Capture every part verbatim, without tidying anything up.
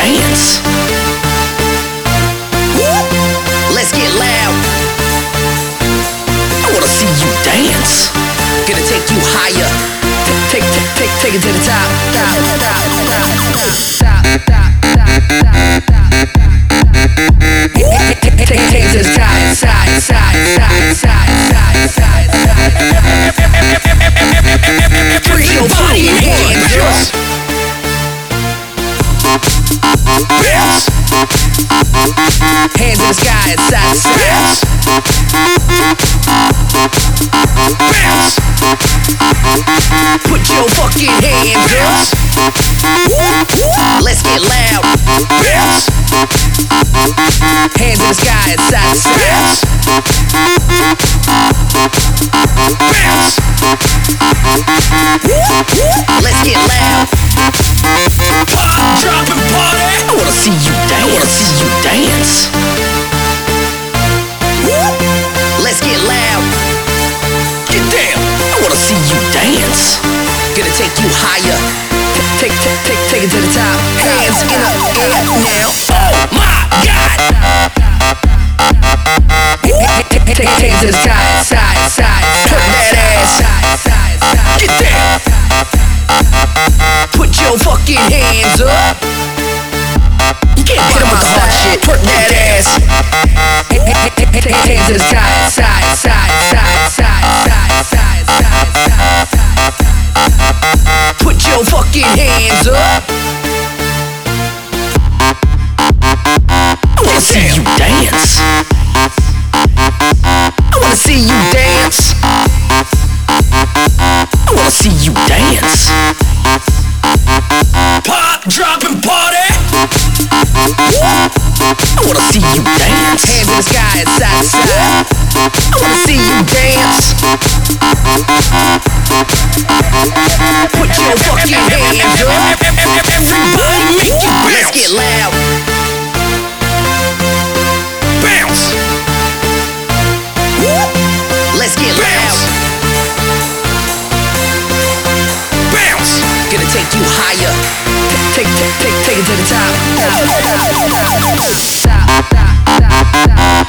dance. Let's get loud. I wanna see you dance. Gonna take you higher. Take, take, take, take it to the top. Top, top, top, top, top, top, top. Take, take, take to the side, side, side, side, side, side, side. Put your body in hands, girls. Bounce. Hands in the sky, side to side. Bounce. Put your fucking hands, girls. Let's get loud. Bounce. Hands in the sky, side to side. Bounce. Let's get loud. Pop, drop, and party. I wanna see you dance. I wanna see you dance. Let's get loud. Get down. I wanna see you dance. Gonna take you higher. Take, take, take, take it to the top. Hands in the air now. Oh my God. Take, take, take to the side, side, side. Put that ass. Get down. Put your fucking hands up. You can't hit 'em with the hard shit. Put that ass. Hands to the side, side, side, side, side, side, side, side, side. Put your fucking hands up. I wanna see you dance. I wanna see you dance. I wanna see you dance. Pop, drop, and party. I wanna see you dance. Hands in the sky, side to side. I wanna see you dance. Put your fucking hands up. Everybody make it bounce. Let's get loud. Bounce. Let's get loud. Bounce. Gonna take you higher. Take, take, take, take it to the top. Stop, stop, stop,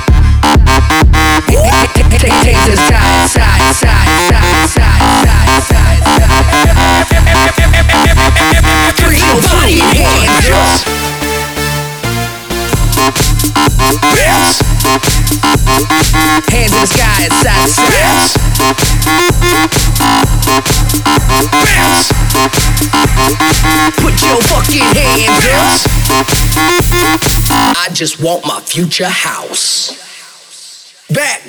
Take, take, take to the side, side, side, side, side, side, side. Put your body in hands, girls. Bounce. Hands in the sky, side to side. Bounce. Put your fucking hands, girls. I just want my future house back.